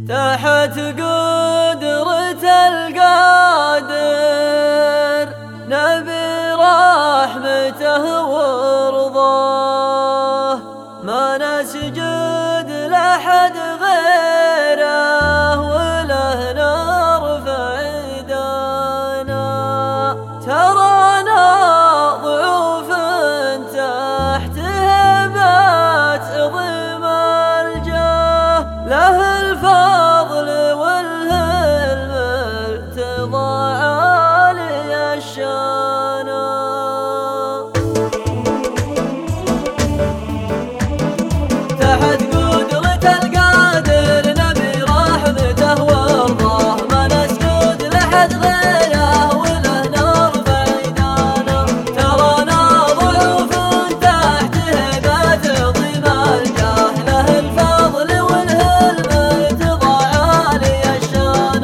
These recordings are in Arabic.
تحت قدرة القادر نبي رحمته ورضاه، ما نسجد لأحد غيره وله نرفع يدانا. ترانا ضعوف تحت هبات عظيم الجاه، له الفضل والهلم ارتضى عالي الشان. تحت قدرة القادر نبي رحمته ورضاه، ما نسجد لحد غيره وله نرفع يدانا. ترانا ضعوف تحت هبات عظيم الجاه، له الفضل والهلم ارتضى عالي الشان.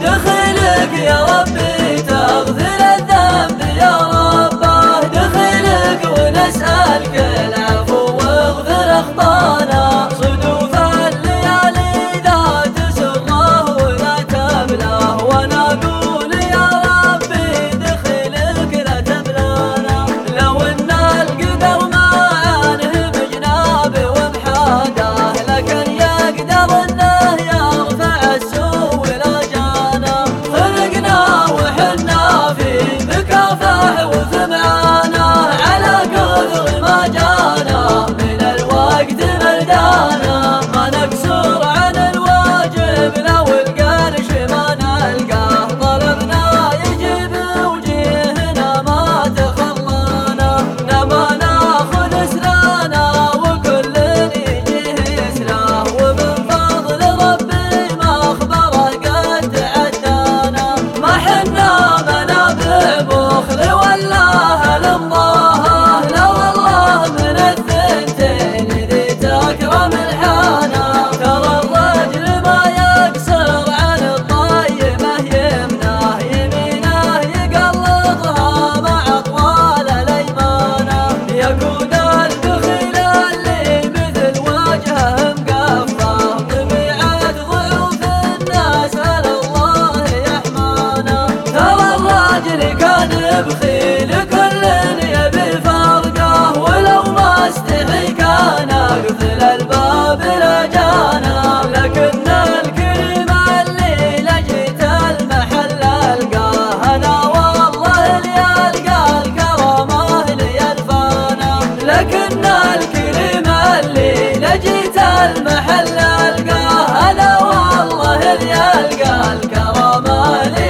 دخلك يا ربي تغفر الذنب يا رباه، دخلك ونسألك العفو واغفر اخطانا. صدوف الليالي ذا تسره ولا تبلاه، وانا اقول يا ربي دخلك لا تبلانا. لو ان القدر ما عنه بجنابه ومحاداه، لكن يقدر انه يرفع السوء ولا جانا. خلقنا وحنا في مكافح وفي معانا، على كثر ما جانا من الوقت مردانا. ما نقصر عن الواجب لو القرش ما نلقاه، طلبنا يجيب وجيهنا ما تخلانا. نبى ناخذ سلانا وكل يجيه سلاه، ومن فضل ربي ما اخبره قد تعدانا. ما حنا منابع بخل ولا هالمضاهاه، لا والله من الثنتين ذي تكرم الحانا. ترى الرجل ما يقصر عن الطيبه يمناه، يمينه يقلطها مع اطوال الايمانه. يقود البخيل اللي مثل وجهه مقفاه، طبيعه ضعوف الناس على الله يحمانا. ترى الراجل كان بخيل كل يبي فرقه، ولو ما استحي كان اقفل الباب لجانا. لكن الكريم اللي لجيت المحل القاه، انا والله اللي القى الكرامه اللي يدفانا. لكن الكريم اللي لجيت المحل القاه، انا والله اللي القى الكرامه اللي